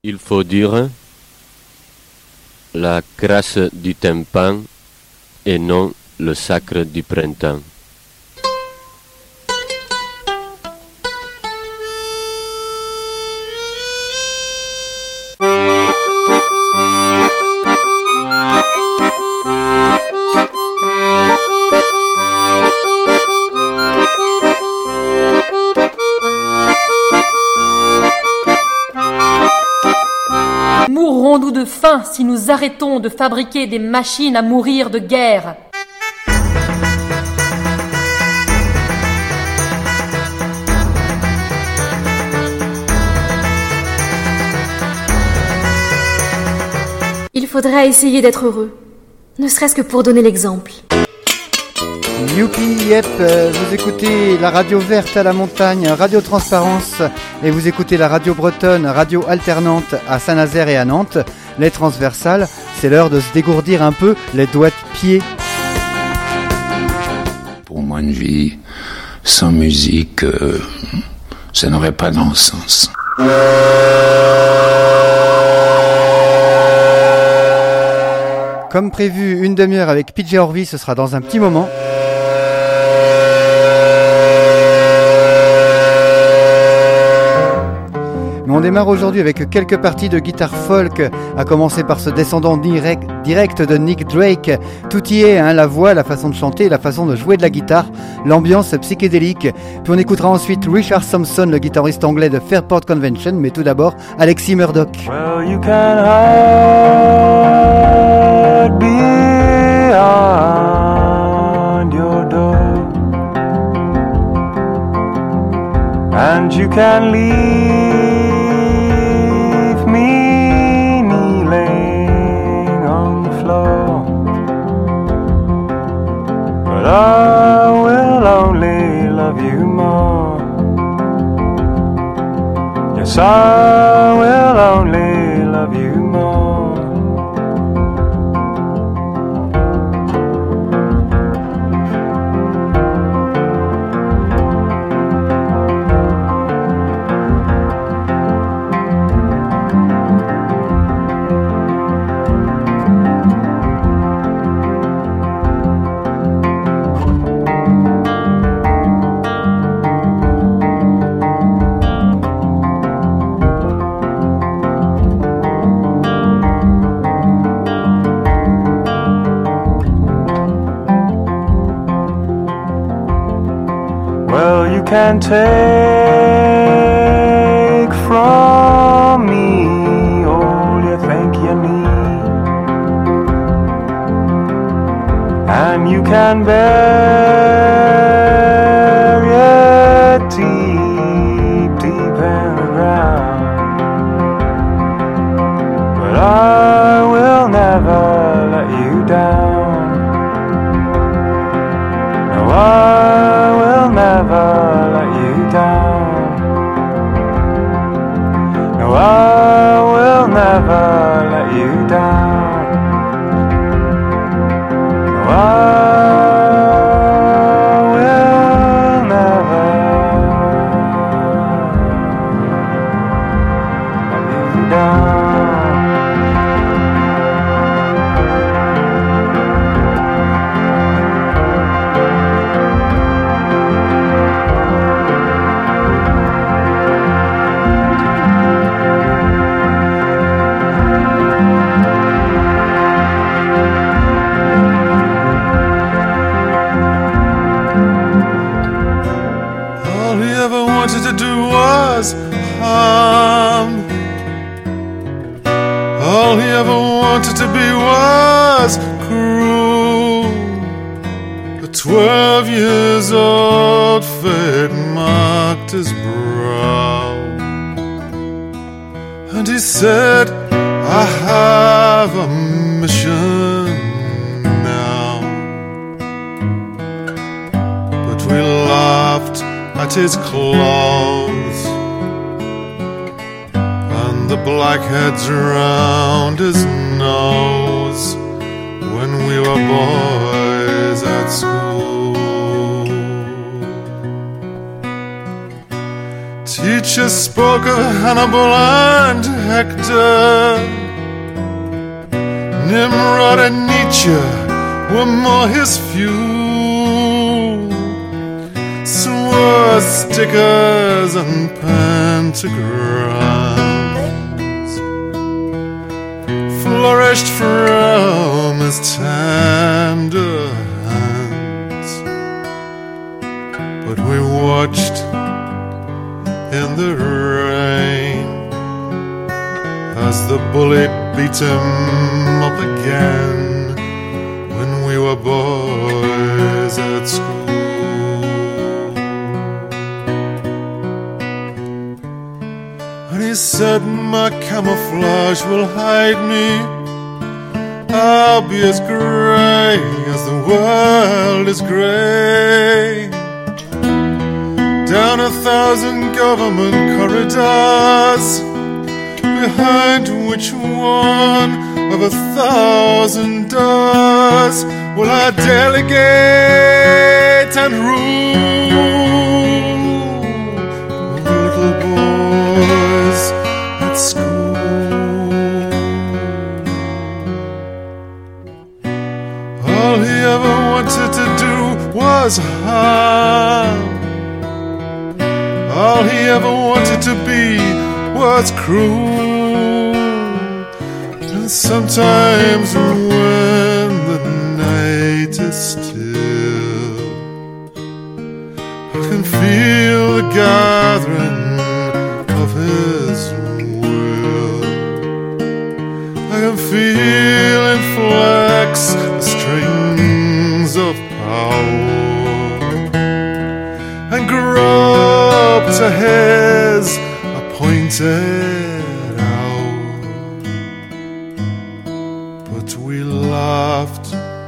Il faut dire la grâce du tympan et non le sacre du printemps. Mourrons-nous de faim si nous arrêtons de fabriquer des machines à mourir de guerre? Il faudra essayer d'être heureux, ne serait-ce que pour donner l'exemple. Youpi, yep, vous écoutez la radio verte à la montagne, Radio Transparence, et vous écoutez la radio bretonne, Radio Alternante à Saint-Nazaire et à Nantes. Les transversales, c'est l'heure de se dégourdir un peu les doigts de pied. Pour moi, une vie sans musique, ça n'aurait pas de sens. Comme prévu, une demi-heure avec PJ Orvie, ce sera dans un petit moment. Mais on démarre aujourd'hui avec quelques parties de guitare folk, à commencer par ce descendant direct de Nick Drake. Tout y est, hein, la voix, la façon de chanter, la façon de jouer de la guitare, l'ambiance psychédélique. Puis on écoutera ensuite Richard Thompson, le guitariste anglais de Fairport Convention, mais tout d'abord Alexis Murdoch. Well, you can hide behind your door, and you can leave me kneeling on the floor, but I will only love you more. Yes, I will only love you more. Well, you can take from me all you think you need, and you can bury it deep, deep in the ground, but I will never let you down. No, I will never let you down. No, I will never let you down. No, I will never let you down. All he ever wanted to be was cruel. At 12 years old, fate marked his brow, and he said, I have a mission now. But we laughed at his clothes and the blackheads round his nose when we were boys at school. teachers spoke of Hannibal and Hector. Nimrod and Nietzsche were more his few. Swastikas and pentagrams flourished from his tender hands. But we watched in the rain as the bully beat him up again when we were boys at school. And he said, my camouflage will hide me. I'll be as grey as the world is grey. Down 1,000 government corridors, behind which one of 1,000 doors will I delegate and rule little boys at school. All he ever wanted to do was harm. All he ever wanted to be was cruel. And sometimes when the night is still, I can feel the gathering of his will. I can feel him flex the strings of power and grope to his appointed hour. But we laughed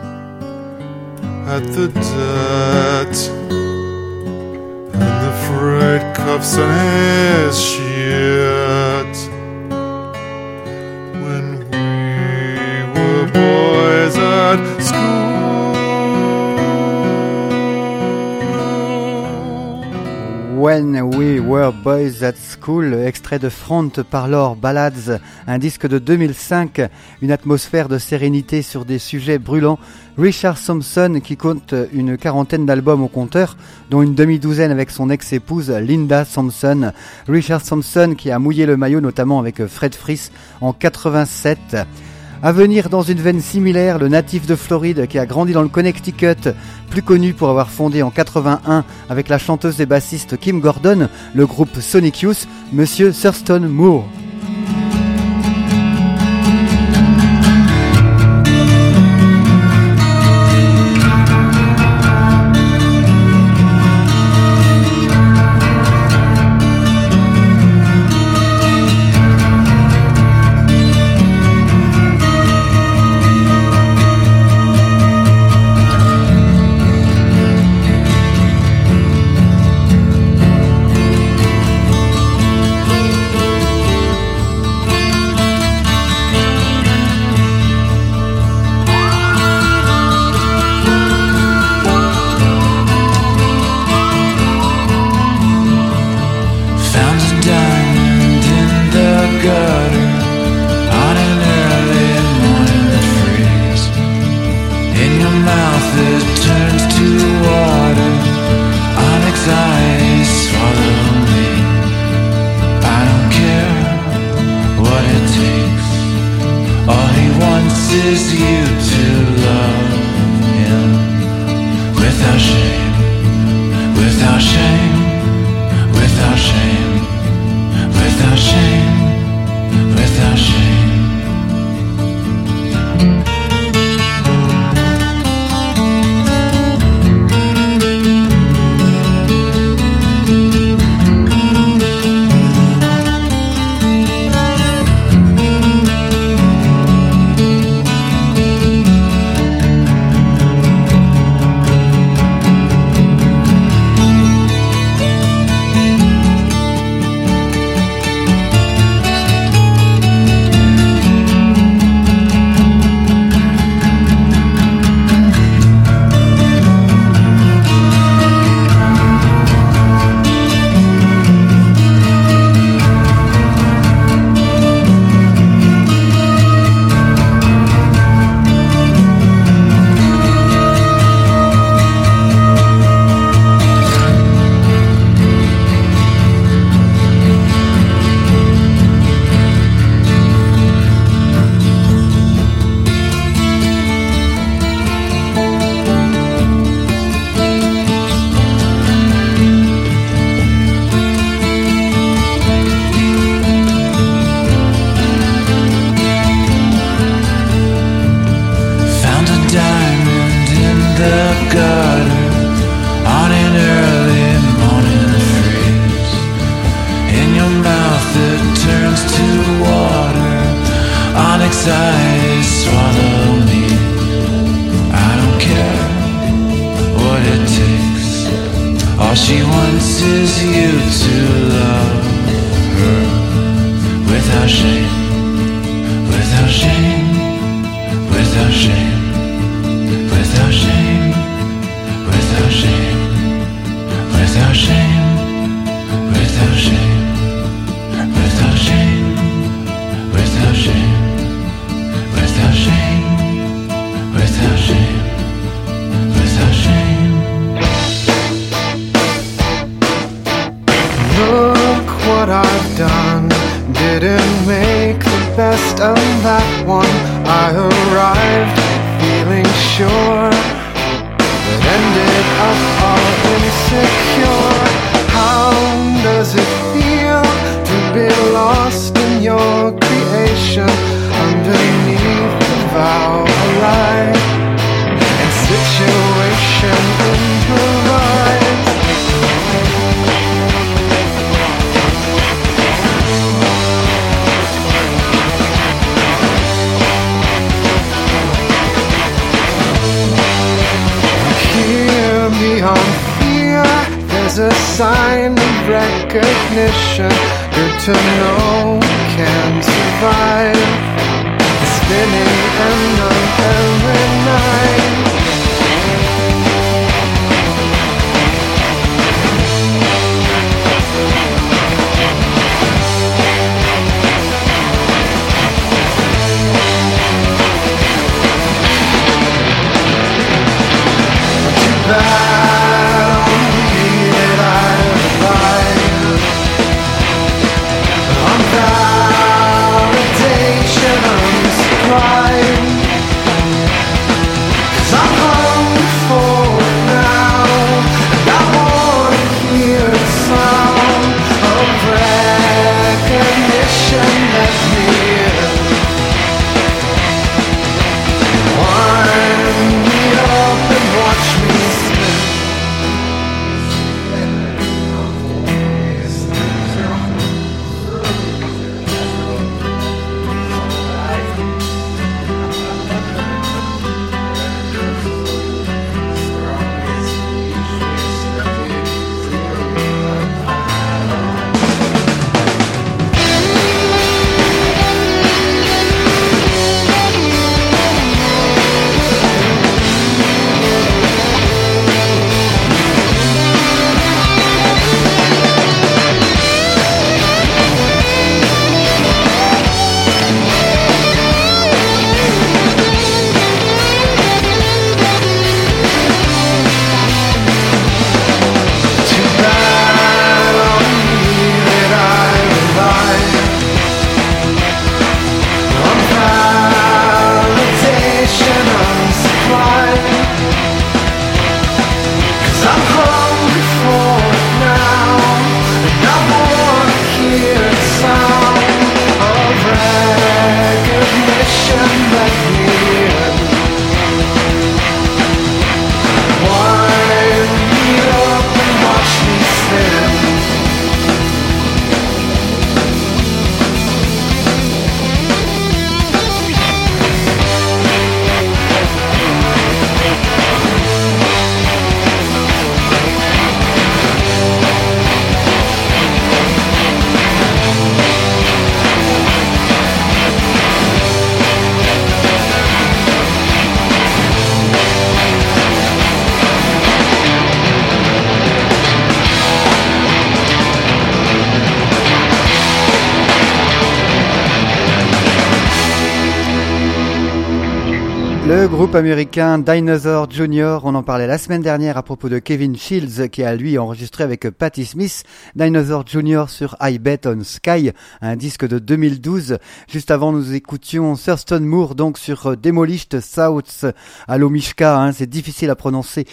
at the debt and the freight cuffs on his shirt when we were boys at school. When We Were Boys at School, extrait de Front Parlor Ballads, un disque de 2005, une atmosphère de sérénité sur des sujets brûlants. Richard Thompson, qui compte une quarantaine d'albums au compteur, dont une demi-douzaine avec son ex-épouse Linda Thompson. Richard Thompson qui a mouillé le maillot notamment avec Fred Frith en 87. À venir dans une veine similaire, le natif de Floride qui a grandi dans le Connecticut, plus connu pour avoir fondé en 81 avec la chanteuse et bassiste Kim Gordon, le groupe Sonic Youth, Monsieur Thurston Moore. anxiety swallow me. I don't care what it takes. All she wants is you to love her without shame, without shame, without shame, without shame, without shame, without shame, without shame, without shame, without shame, without shame, without shame, without shame. Look what I've done, didn't make the best of that one. I arrived feeling sure, but ended up all insecure. How does it feel to be lost in your creation, underneath the vow of life and situation improvised? Here beyond fear, there's a sign of recognition. Good to know can survive the spinning end of every night. Bad on me that I lied. On validation unsupplied. 'Cause I'm hungry for it now, and I wanna hear the sound of recognition. Let me in. Wind me up and watch me spin. Le groupe américain Dinosaur Jr., on en parlait la semaine dernière à propos de Kevin Shields qui a lui enregistré avec Patti Smith Dinosaur Jr. sur I Bet on Sky, un disque de 2012. Juste avant nous écoutions Thurston Moore donc sur Demolished Thoughts. Allo Mishka, c'est difficile à prononcer,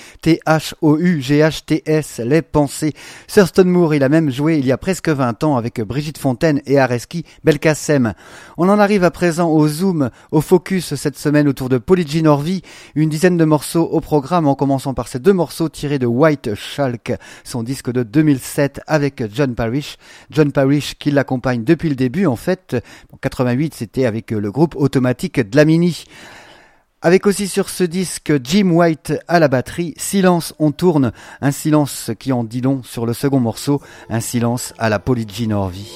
T-H-O-U-G-H-T-S, les pensées. Thurston Moore, il a même joué il y a presque 20 ans avec Brigitte Fontaine et Areski Belkacem. On en arrive à présent au zoom, au focus cette semaine autour de Polydor Apology Norvie, une dizaine de morceaux au programme en commençant par ces 2 morceaux tirés de White Shulk, son disque de 2007 avec John Parrish. John Parrish qui l'accompagne depuis le début en fait. En 88 c'était avec le groupe automatique Dlamini. Avec aussi sur ce disque Jim White à la batterie, Silence on tourne, un silence qui en dit long sur le second morceau, un silence à la Apology Norvie.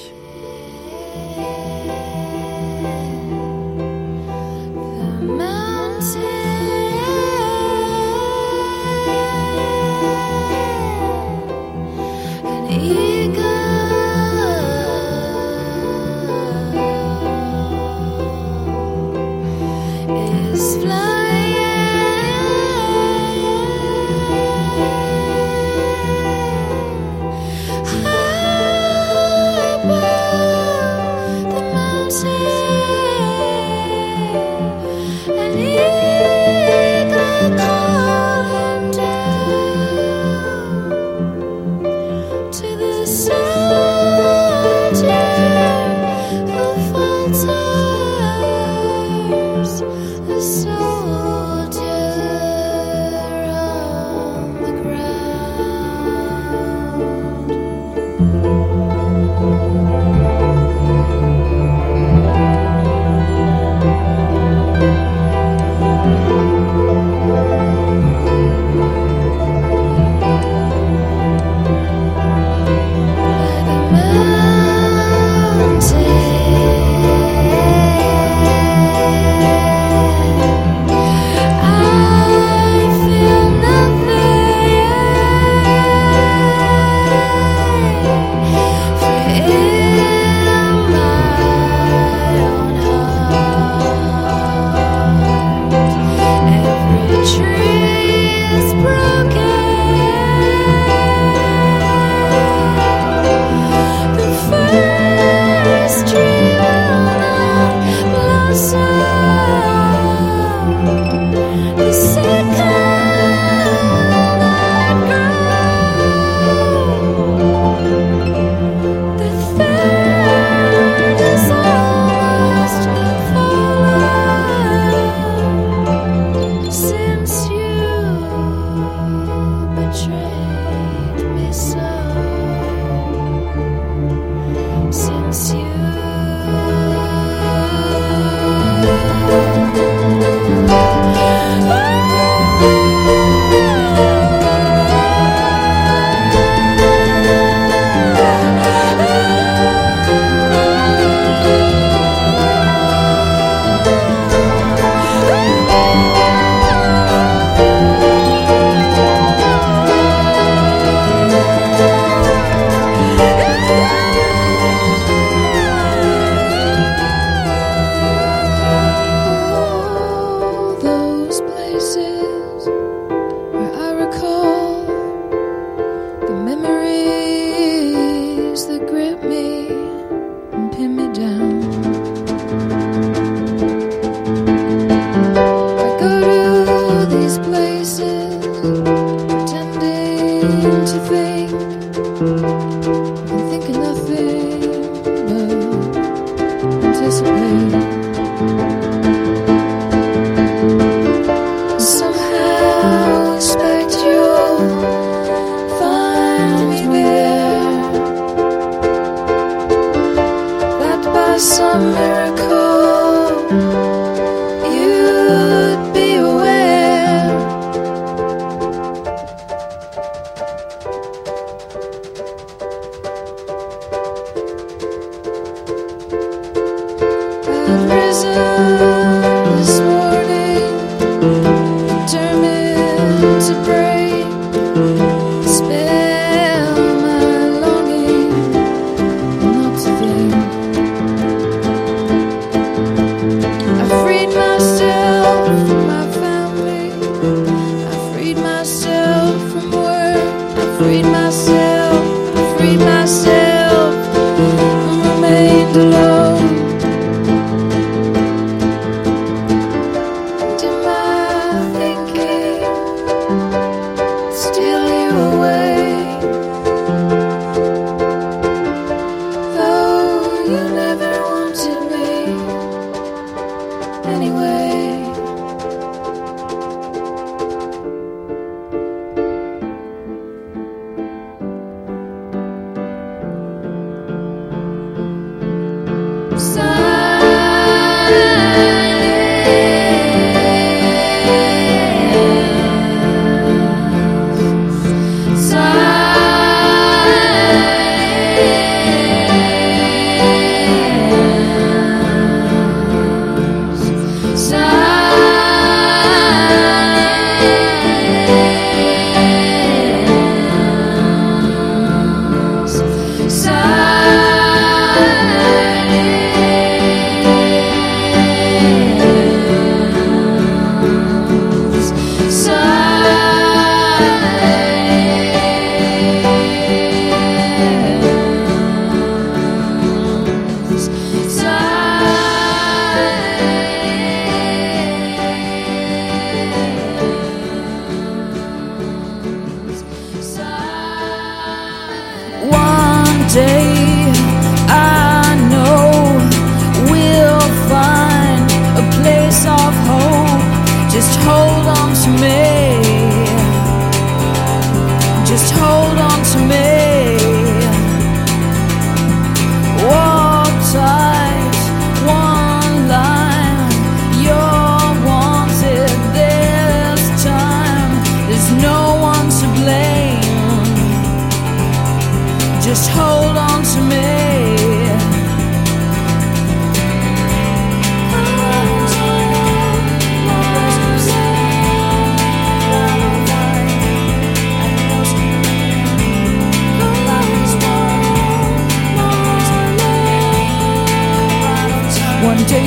I'd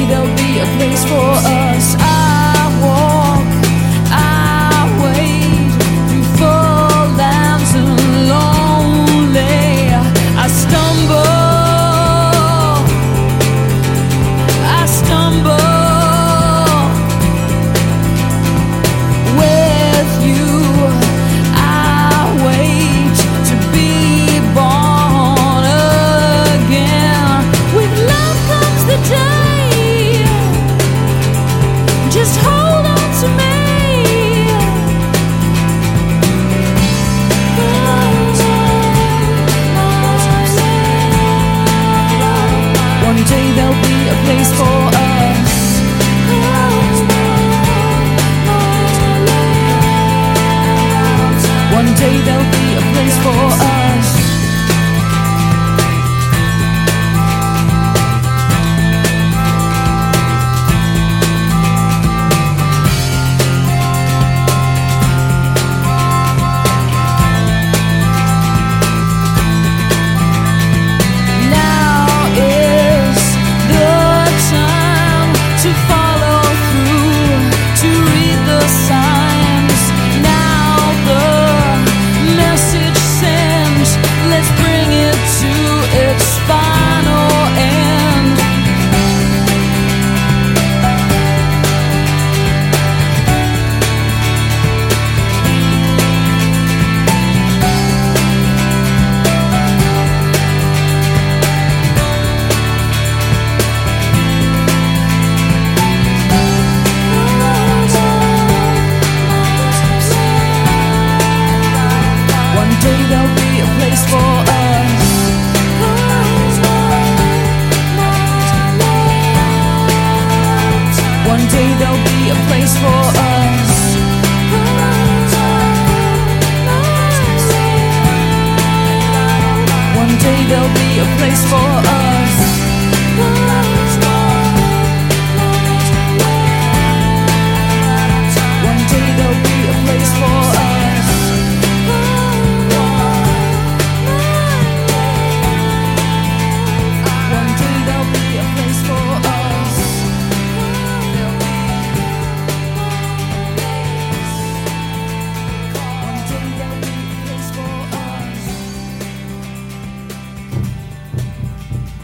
there'll be a place for us. I walk, I wait through full lands and lonely. I stumble, I stumble. With you, I wait to be born again. With love comes the day. Just hold on to me. One day there'll be a place for us. One day there'll be a place for us. Now is the time to follow through, to read the signs. Now the message sent, let's bring it to its final end. One day there'll be a place for us. One day there'll be a place for us. One day there'll be a place for us. One day there'll be a place for us. One day there'll be a place for us. One day there'll be a place for us.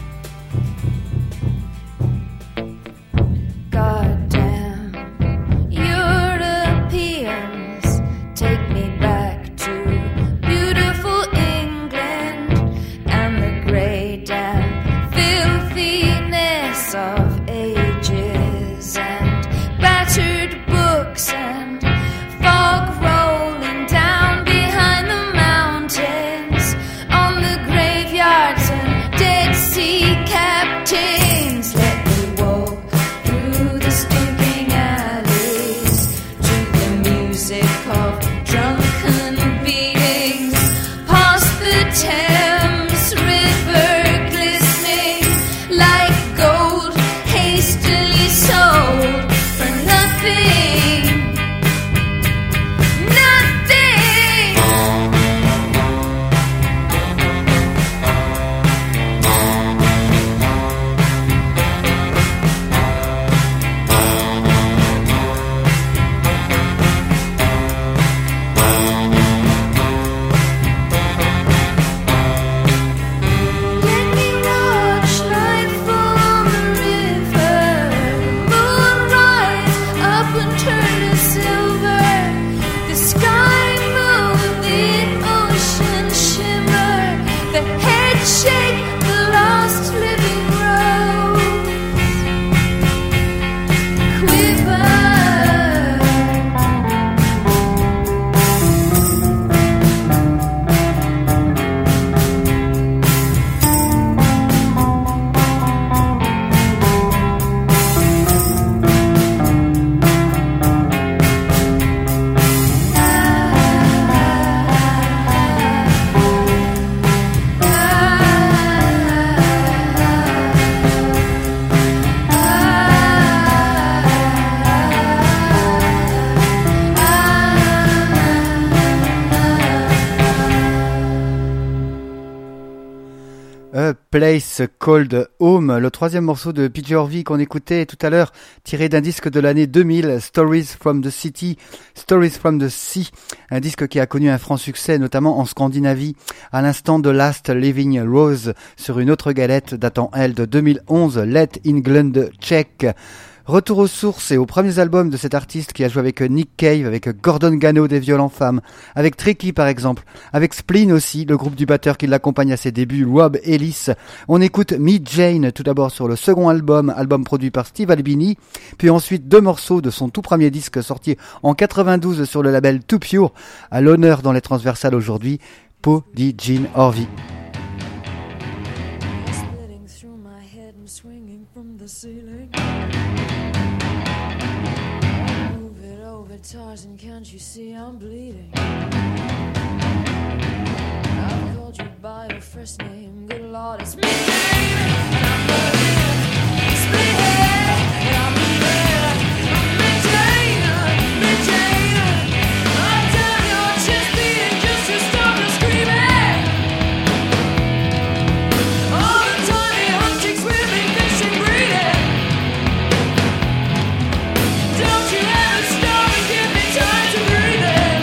Place Called Home, le troisième morceau de PJ Harvey qu'on écoutait tout à l'heure, tiré d'un disque de l'année 2000, Stories from the City, Stories from the Sea, un disque qui a connu un franc succès, notamment en Scandinavie, à l'instant de Last Living Rose, sur une autre galette datant elle de 2011, Let England Check. Retour aux sources et aux premiers albums de cet artiste qui a joué avec Nick Cave, avec Gordon Gano des Violents Femmes, avec Tricky par exemple, avec Spleen aussi, le groupe du batteur qui l'accompagne à ses débuts, Rob Ellis. On écoute Meet Jane tout d'abord sur le second album produit par Steve Albini, puis ensuite 2 morceaux de son tout premier disque sorti en 92 sur le label Too Pure, à l'honneur dans les transversales aujourd'hui, PJ Harvey. Tarzan, can't you see I'm bleeding? I've called you by your first name, good Lord, it's me. And I'm burning, it's me, and I'm moving. Me Jane, I'm down your chest beating just to stop the screaming. All the tiny hunting, swimming, fishing, breeding. Don't you ever stop. Time to breathe in.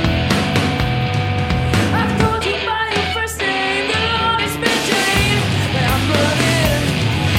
I've called you by your first name, the Lord is me Jane. But I'm burning,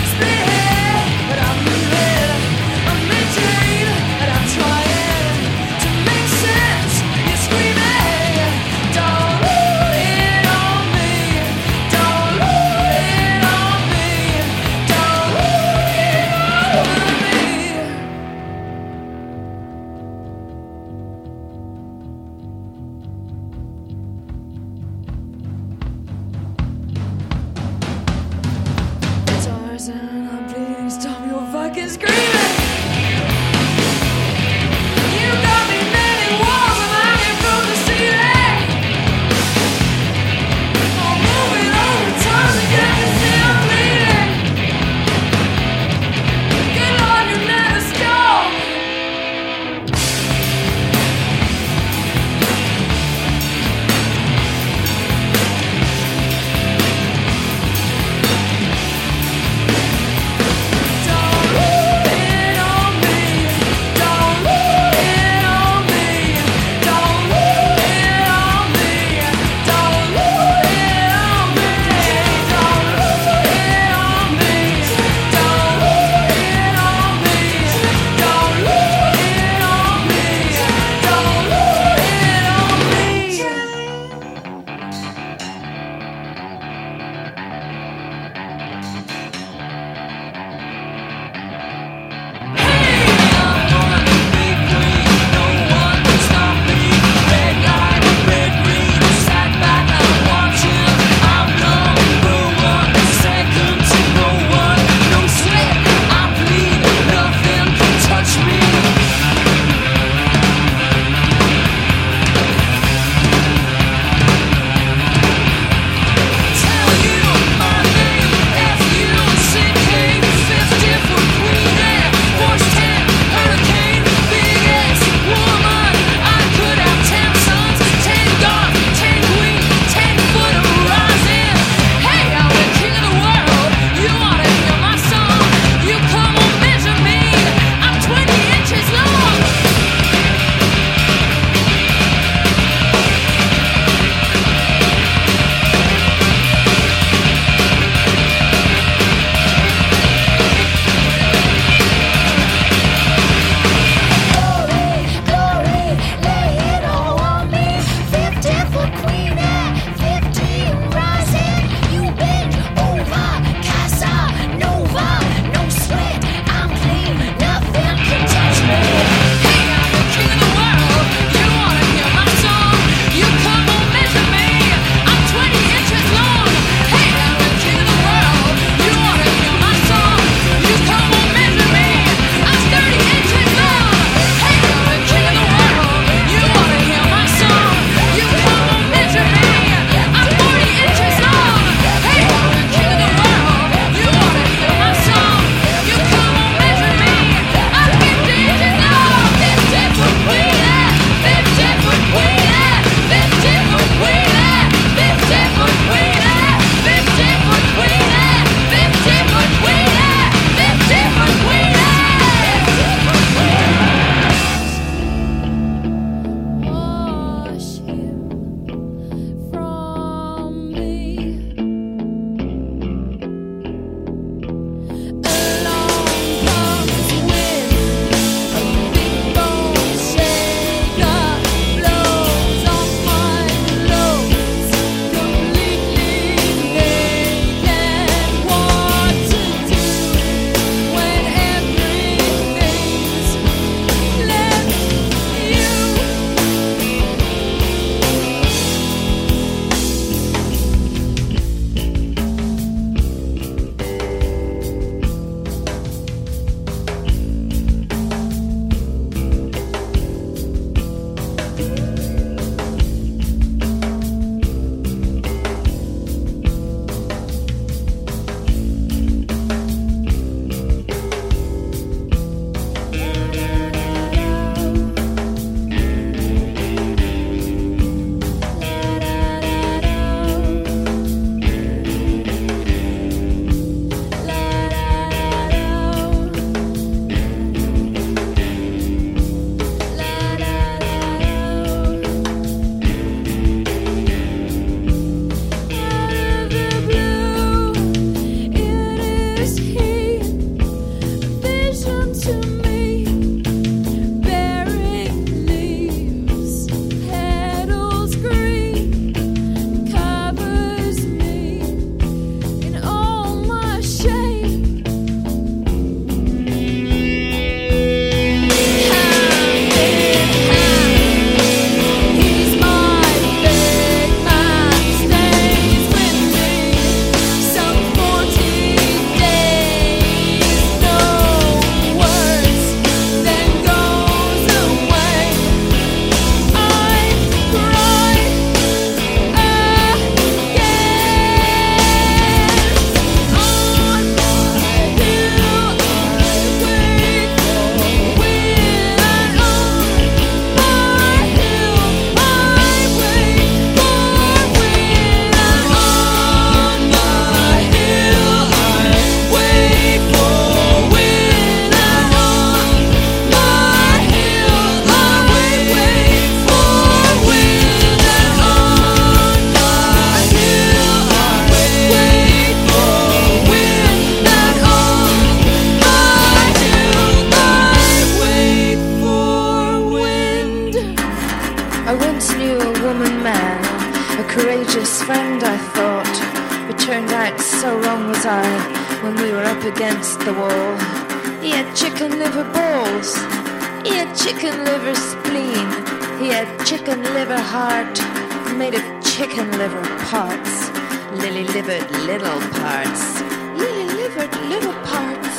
friend, I thought, but turned out so wrong was I when we were up against the wall. He had chicken liver balls, he had chicken liver spleen, he had chicken liver heart made of chicken liver parts, lily-livered little parts, lily-livered little parts.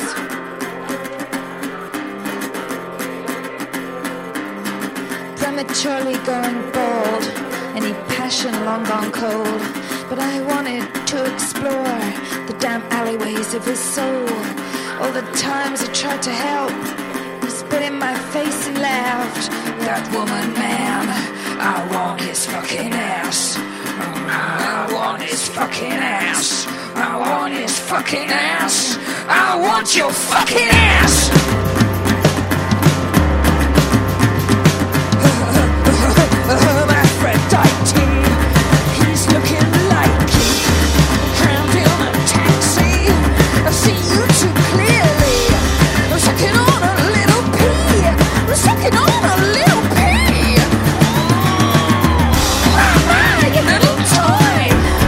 Prematurely going bald, any passion long gone cold, but I wanted to explore the damp alleyways of his soul. All the times I tried to help, he spit in my face and laughed. That woman, man, I want his fucking ass. I want his fucking ass. I want his fucking ass. I want your fucking ass. He's looking like crammed in a taxi. I see you too clearly. I'm sucking on a little pee. I'm sucking on a little pee. Like a little toy.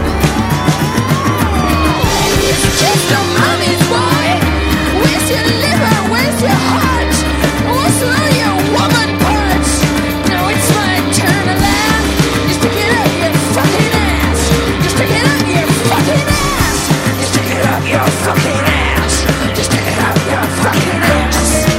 It's just a mommy's boy. Where's your liver? Where's your heart? What's all your woman parts? Now it's my turn to laugh. You stick it up your fucking ass. You stick it up your fucking ass. You stick it up your fucking ass. You stick it up your fucking ass.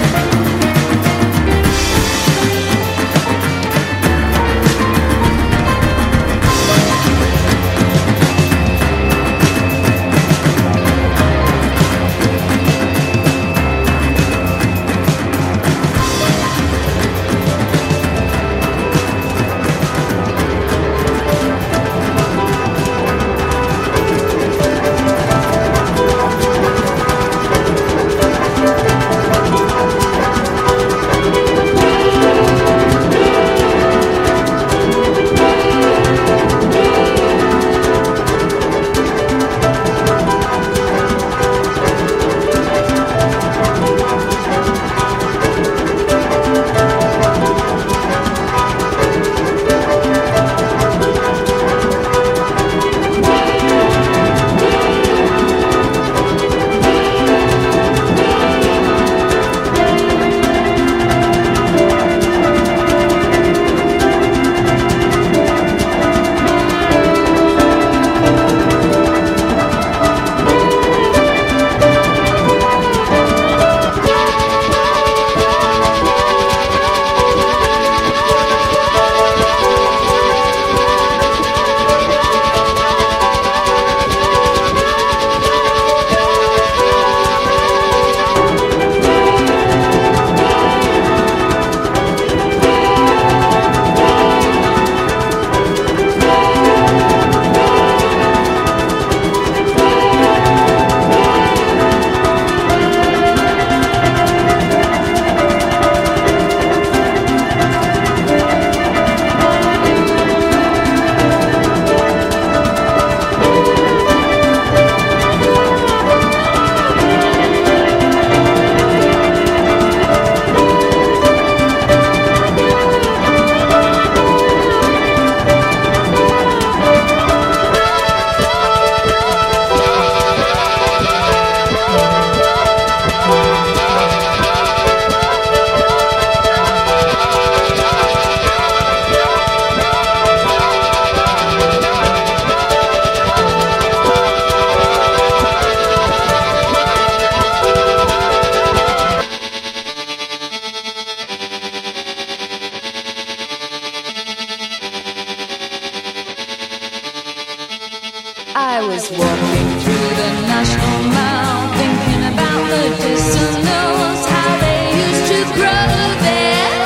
I was walking through the National Mall, thinking about the dissonance, how they used to grow there.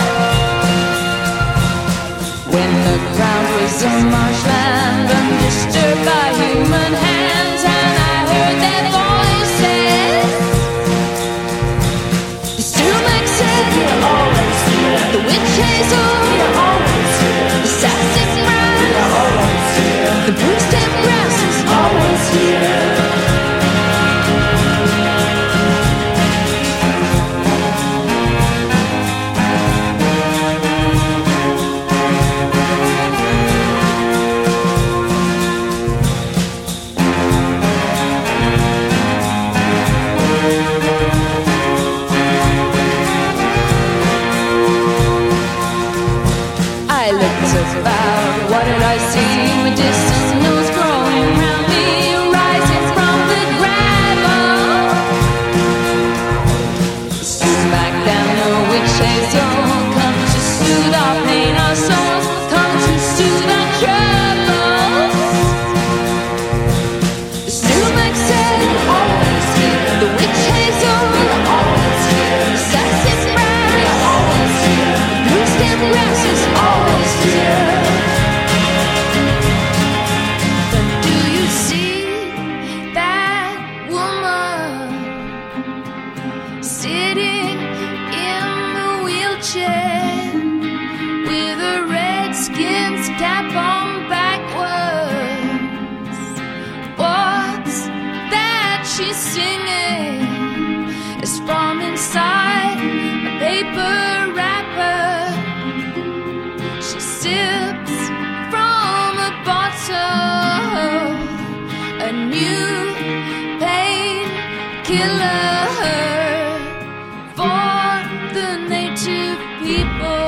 When the ground was a marshland, undisturbed by human hands, and I heard their voices. The Stumac said, "We're always here." The witch hazel, "We're always here." The sassy grass, "We're always here." The broomstick grass is always here. looked about. What did I see? Medicinal notes growing around me, rising from the gravel. Smack down the witch hazel, come to soothe our pain, our souls, come to soothe our troubles. The sumac said, always here. The witch hazel, always here. The sassafras, always here. The bluestem grass is always here. But do you see that woman sitting in the wheelchair with a redskin's cap on backwards? What's that she's singing? It's from inside a paper wrapper. She sips from a bottle, a new painkiller for the native people.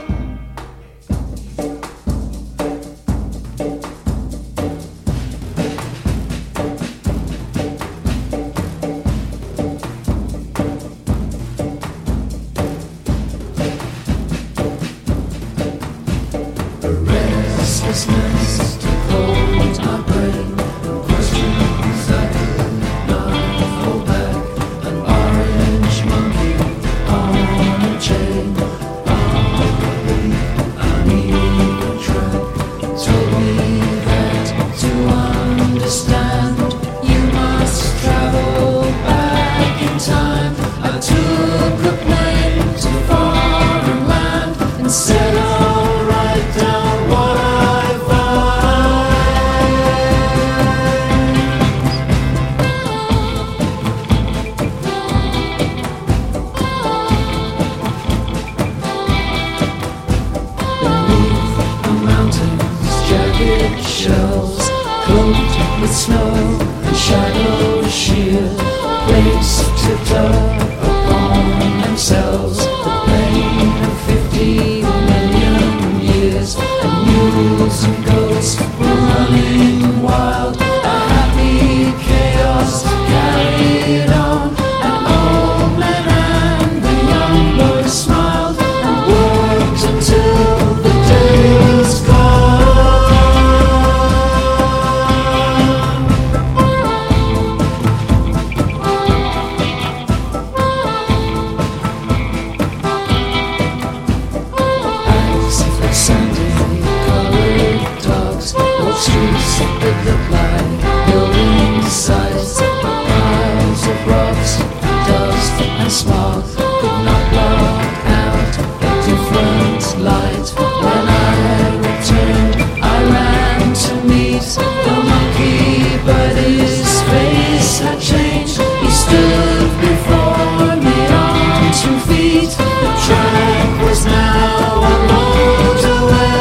Restlessness holds my brain. Questions I could not hold back. An orange monkey on a chain. I need a track. Told me that to understand you must travel back in time. I took a plane to foreign land and said I'll write down what I beneath the mountains, jagged shells, cloaked with snow and shadow sheer, plates tipped up upon themselves, the pain of 50 million years, and mules and goats were running wild, a happy chaos carried on, an old man and the young boy smiled and worked until the day was As if it's sandy-colored dogs walk streets that look like building sites, piles of rocks, dust and smog could not block out a different light. When I returned, I ran to meet the monkey, but his face had changed. He stood before me on 2 feet. The track was now a load away.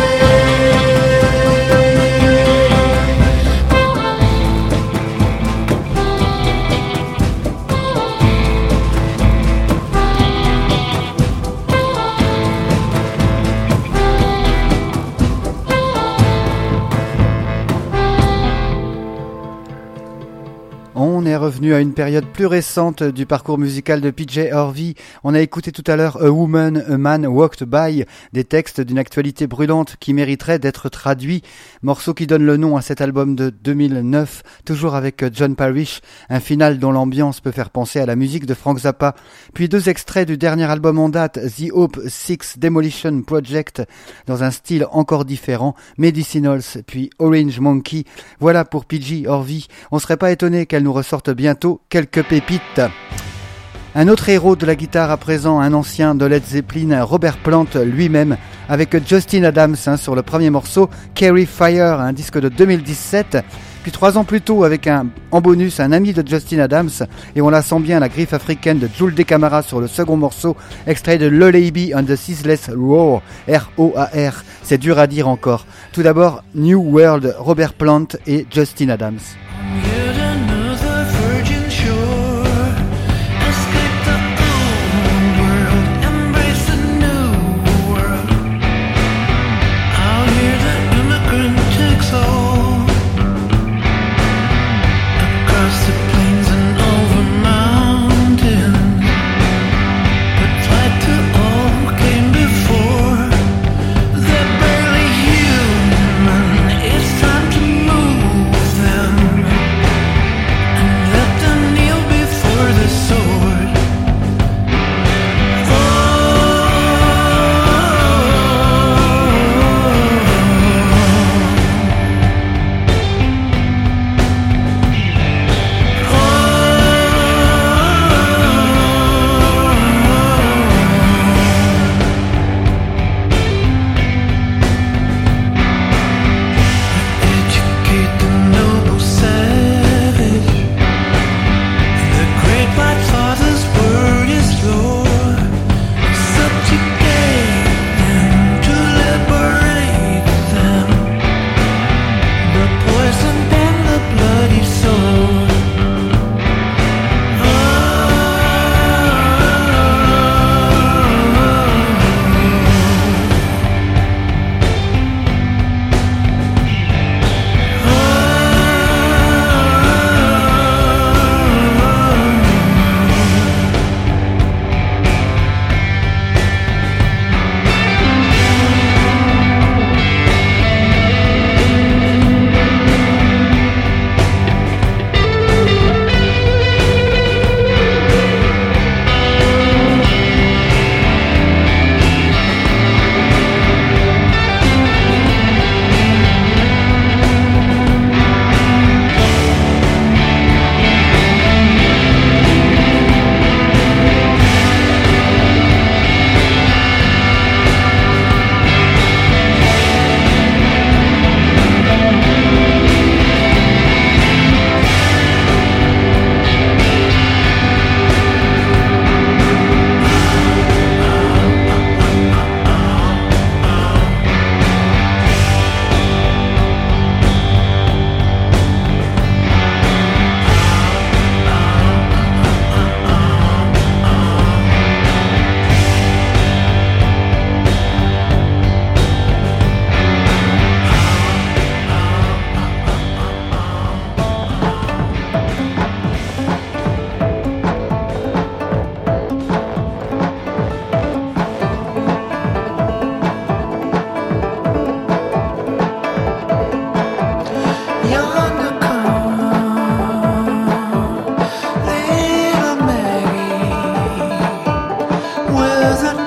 On est revenu à une période plus récente du parcours musical de PJ Harvey. On a écouté tout à l'heure A Woman, A Man Walked By, des textes d'une actualité brûlante qui mériteraient d'être traduits. Morceau qui donne le nom à cet album de 2009, toujours avec John Parrish, un final dont l'ambiance peut faire penser à la musique de Frank Zappa. Puis 2 extraits du dernier album en date, The Hope 6 Demolition Project, dans un style encore différent, Medicinals, puis Orange Monkey. Voilà pour PJ Harvey. On serait pas étonné qu'elle nous ressorte bientôt quelques pépites. Un autre héros de la guitare à présent, un ancien de Led Zeppelin, Robert Plant lui-même, avec Justin Adams sur le premier morceau, Carry Fire, un disque de 2017. Puis 3 ans plus tôt, avec en bonus un ami de Justin Adams, et on la sent bien, la griffe africaine de Jules DeCamara sur le second morceau, extrait de Lullaby and the Ceaseless Roar, R-O-A-R, c'est dur à dire encore. Tout d'abord, New World, Robert Plant et Justin Adams.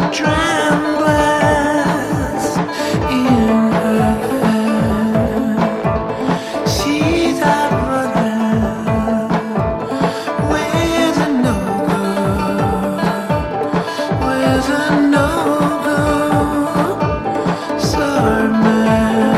dram glass in her hand. She's out running with a no-good, with a no-good sermon.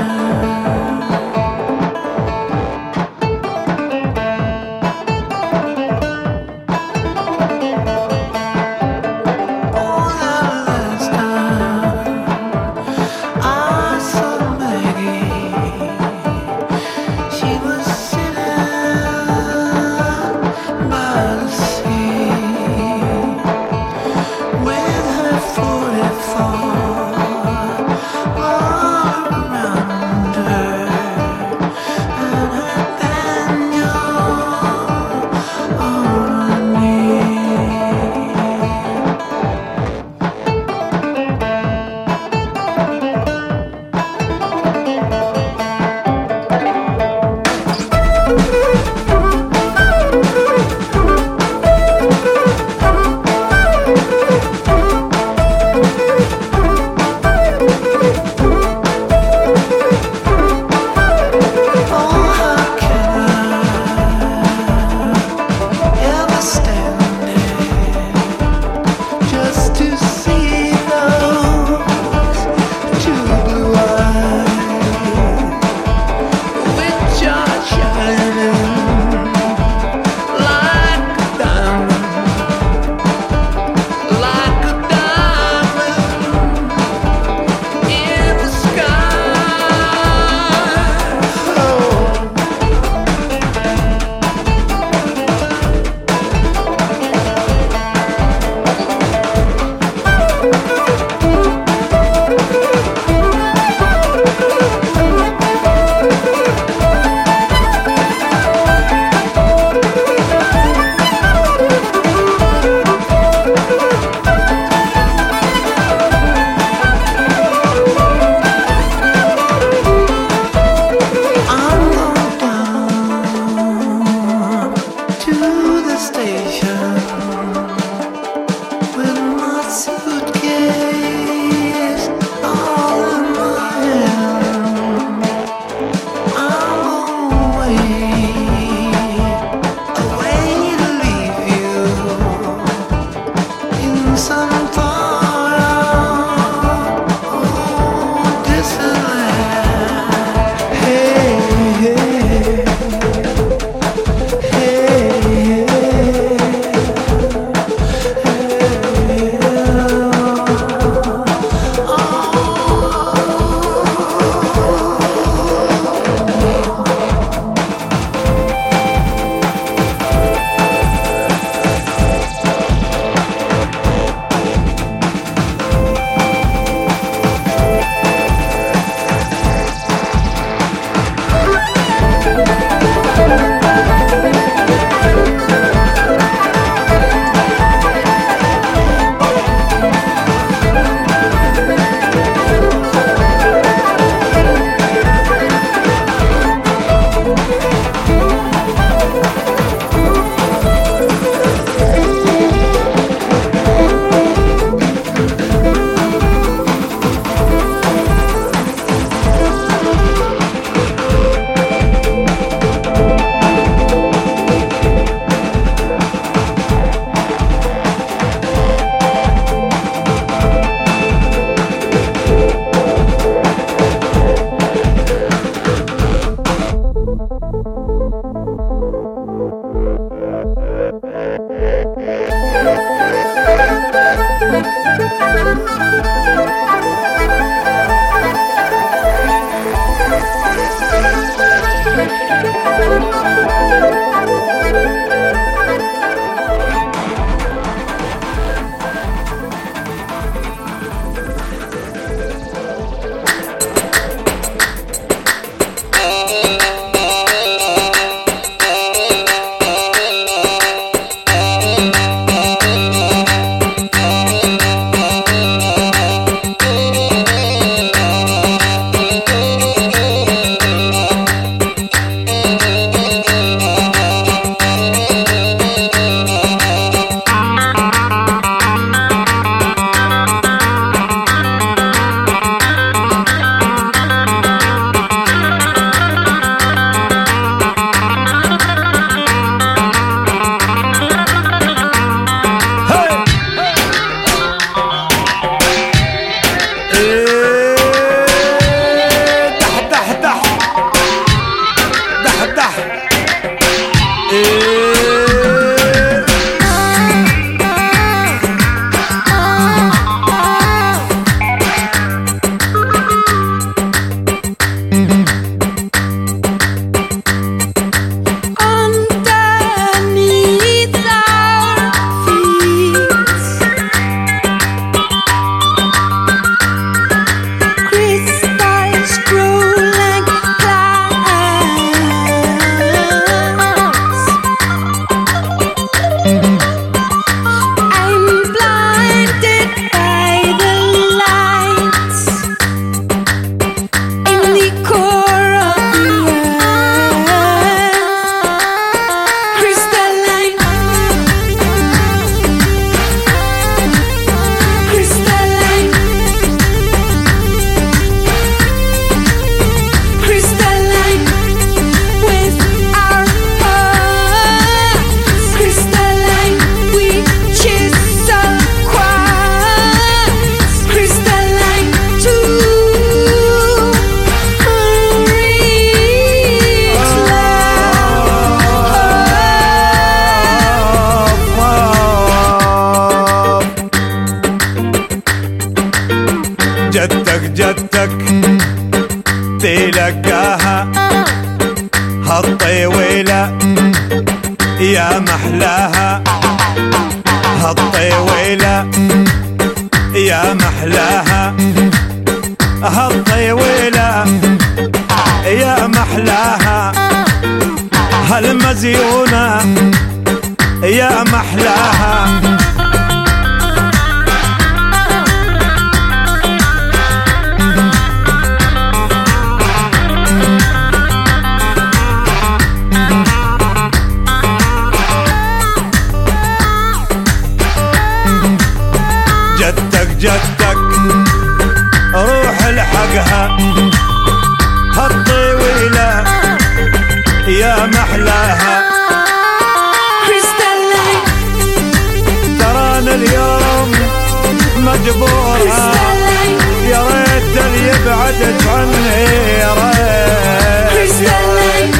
جدك تلقاها هالطويلة يا محلاها هالطويلة يا محلاها هالطويلة يا محلاها هالمزيونة يا محلاها جدك روح الحقها هالطويلة يا محلاها ترانا اليوم مجبورة يا ريت اللي يبعدك عني يا ريت يا ريت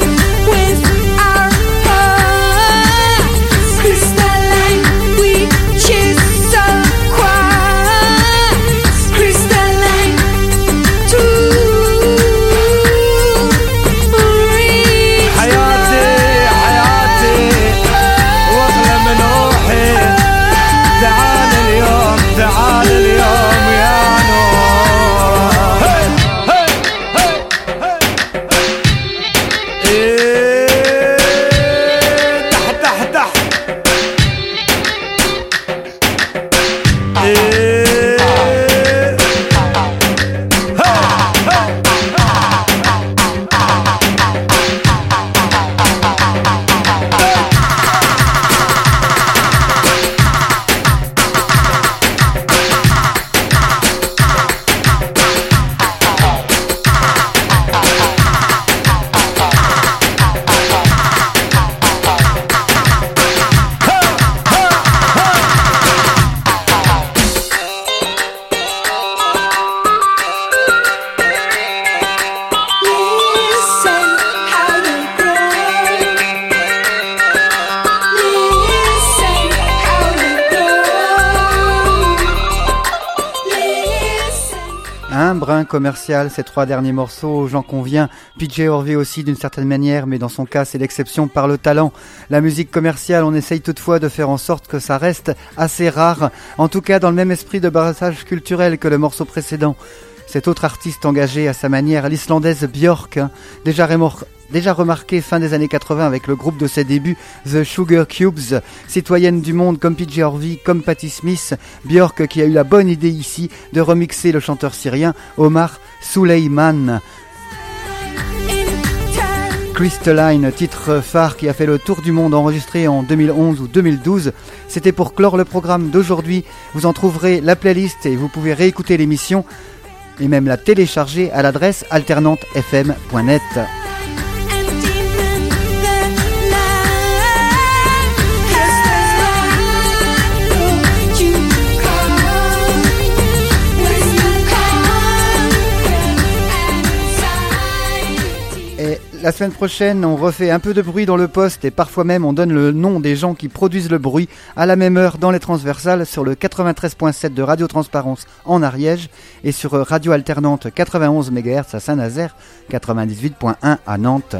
Commercial, ces trois derniers morceaux, j'en conviens. PJ Harvey aussi d'une certaine manière, mais dans son cas c'est l'exception par le talent. La musique commerciale, on essaye toutefois de faire en sorte que ça reste assez rare, en tout cas dans le même esprit de brassage culturel que le morceau précédent. Cet autre artiste engagé à sa manière, l'Islandaise Björk, déjà remarquée fin des années 80 avec le groupe de ses débuts, The Sugar Cubes, citoyenne du monde comme PJ Harvey, comme Patti Smith, Björk qui a eu la bonne idée ici de remixer le chanteur syrien Omar Souleyman. Crystalline, titre phare qui a fait le tour du monde, enregistré en 2011 ou 2012. C'était pour clore le programme d'aujourd'hui. Vous en trouverez la playlist et vous pouvez réécouter l'émission et même la télécharger à l'adresse alternantefm.net. La semaine prochaine, on refait un peu de bruit dans le poste et parfois même on donne le nom des gens qui produisent le bruit à la même heure dans les transversales sur le 93.7 de Radio Transparence en Ariège et sur Radio Alternante 91 MHz à Saint-Nazaire, 98.1 à Nantes.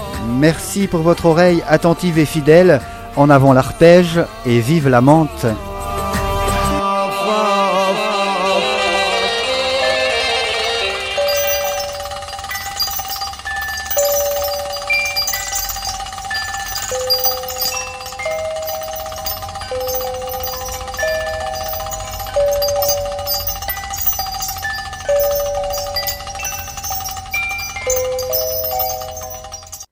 Merci pour votre oreille attentive et fidèle. En avant l'arpège et vive la menthe.